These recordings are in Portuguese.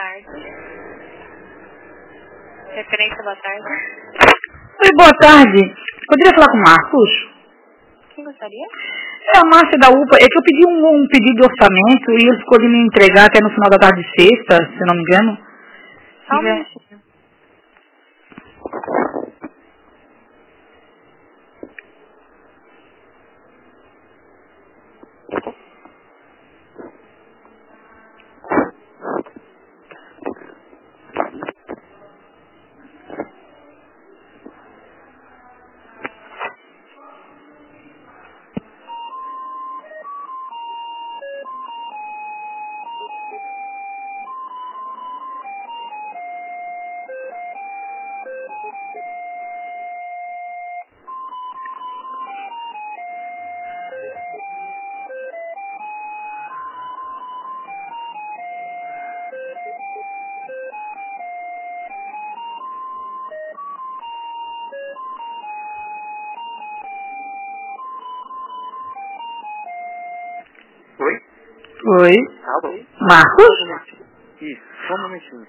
tarde. Referência, boa tarde. Oi, boa tarde. Poderia falar com o Marcos? Quem gostaria? É a Márcia da UPA. É que eu pedi um pedido de orçamento e ele ficou de me entregar até no final da tarde de sexta, se não me engano. Só um minutinho. Oi? Oi. Alô? Marcos? Isso, só um momentinho.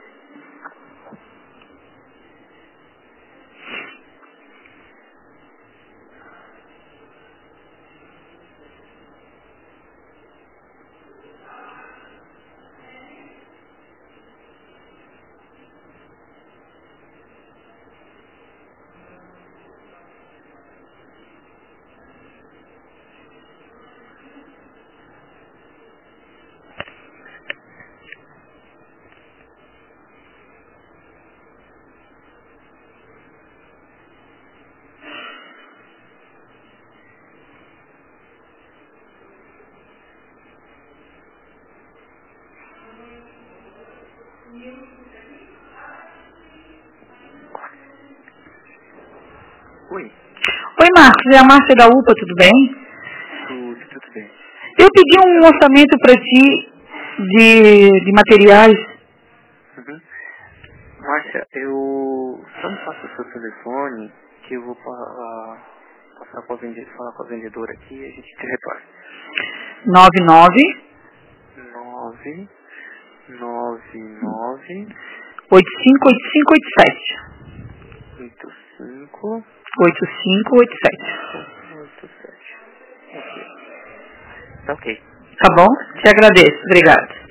Oi? Oi, Marcos. É a Márcia da UPA, tudo bem? Tudo bem. Eu pedi um orçamento para ti de materiais. Uhum. Márcia, eu só me passa o seu telefone que eu vou passar com a vendedora, falar com a vendedora aqui e a gente te retorna. 99 999 858587. 85 8587. 87. Ok. Tá ok. Tá bom? Te agradeço. Obrigado.